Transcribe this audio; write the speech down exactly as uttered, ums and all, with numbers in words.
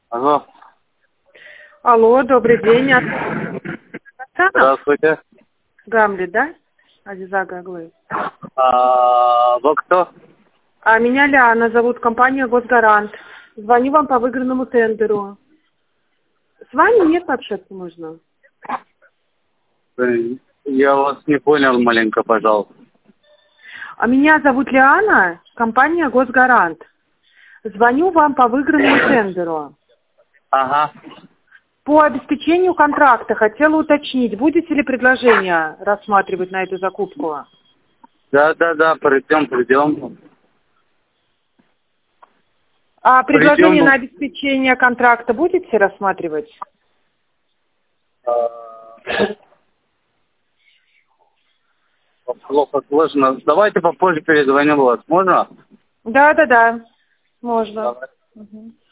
Алло. Алло, добрый день. Здравствуйте. Гамлет, да? Азиза Гаглы. А, вы кто? А меня Ляна зовут, компания Госгарант. Звоню вам по выигранному тендеру. С вами нет общаться можно? Я вас не понял маленько, пожалуйста. А меня зовут Лиана, компания Госгарант. Звоню вам по выигранному тендеру. Ага. По обеспечению контракта хотела уточнить, будете ли предложение рассматривать на эту закупку? Да, да, да, придем, придем. А предложение Придем. на обеспечение контракта будете рассматривать? Плохо сложно. Давайте попозже перезвоню вас. Можно? Да, да, да. Можно. Давай. Угу.